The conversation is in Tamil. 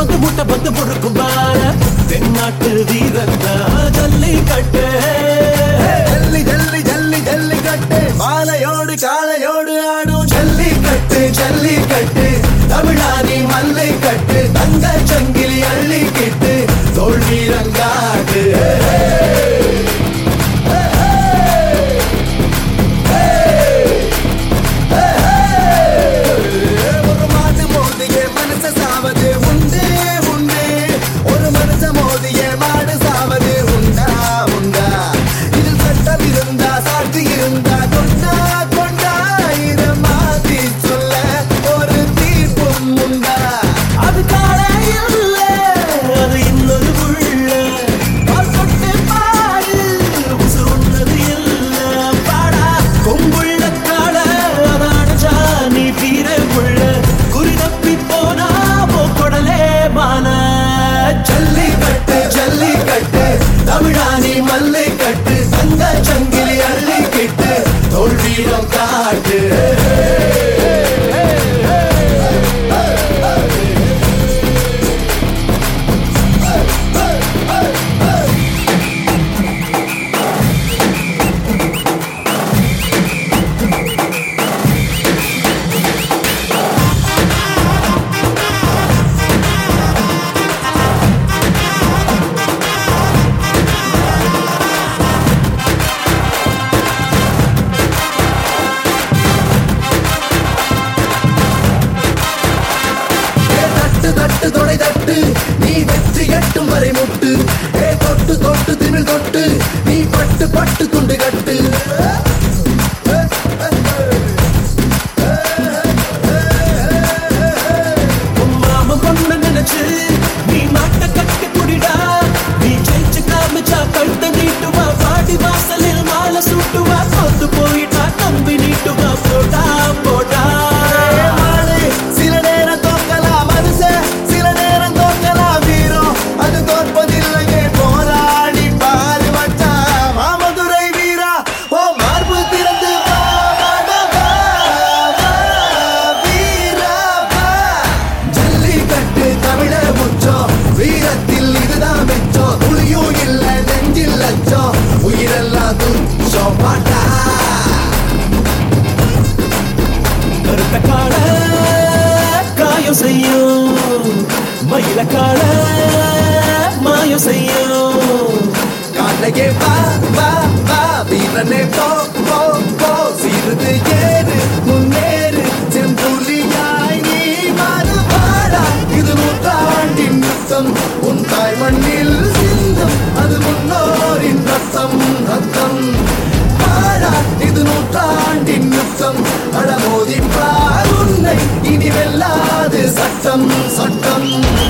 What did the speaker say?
வந்து முழுக்கும் பார தென்னாட்டு வீரந்த ஜல்லிக்கட்டு ஜல்லி ஜல்லி ஜல்லி ஜல்லிக்கட்டு மாலையோடு காலையோடு ஆடும் ஜல்லிக்கட்டு ஜல்லிக்கட்டு தமிழாரி மல்லை கட்டு தங்க சங்கிலி அள்ளிக்கிட்டு தோல் வீரங்காடு ஒரு மாட்டு மோதிய மனச சாவது உண்டு உண்டு ஒரு மனச மோதிய மாடு சாவது உண்டா உண்டா இதில் சட்டம் இருந்தா சாட்சி இருந்தா கொண்டா கொண்டா இதை மாத்தி சொல்ல ஒரு தீர்ப்பும் உண்டா அது காலை இல்ல அது இன்னொரு உள்ள பால் கொட்டு பாடு உசுர் ஒன்னது இல்ல பாடா கொம்புள்ள கால அதானஜா நீ வீர உள்ள குறி தப்பி போனா போக்கொடலே மான ஜல்லிக்கட்டு ஜல்லிக்கட்டு தமிழானி மல்லை கட்டு தங்க சங்கிலி அள்ளிக்கிட்டு தோல் வீரம் காட்டு தட்டு தொடை தட்டு நீ வெற்றி எட்டும் வரை முட்டு ஏ தொட்டு தொட்டு திமிழ் தொட்டு நீ பட்டு பட்டு துண்டு கட்டு மாம பொண்ணு நினைச்சு நீ நாட்ட கட்டி குடிடா நீ ஜெயிச்சு காமிச்சா கழுத்த நீட்டுவா பாடி வாசலில் மாலை சூட்டுவா தோத்து போயிட்டா கம்பி நீட்டுவா போடா போடா சில நேரம் தோக்கலாம் மனுஷன் சில நேரம் தோக்கலாம் வீரம் அது தோற்பதில்லையே போராடி பாரு வச்சா மாமதுரை வீரா ஓ மார்பு திறந்து வா, வா, வா, வா, வீரா, வா. ஜல்லிக்கட்டு தமிழர் முச்சம் வீரத்தில் இதுதான் மிச்சம் துளியும் இல்ல நெஞ்சில் லட்சம் உயிரெல்லாம் துச்சம் பாட்டா கருத்த கால காயம் செய்யும் மயில கால மாயம் செய்யும் காலையே வா வா வா வீரனே போ போ போ சீருது ஏறு முன்னேறு செம்புலியாய் நீ மாறு பாடா இது நூற்றாண்டின் யுத்தம் உன் தாய் மண்ணில் சிந்தும் அது முன்னோரின் ரத்தம் ரத்தம் பாடா இது நூற்றாண்டின் யுத்தம் அடமோதி பார் உன்னை இனி வெல்லாது சட்டம் சட்டம்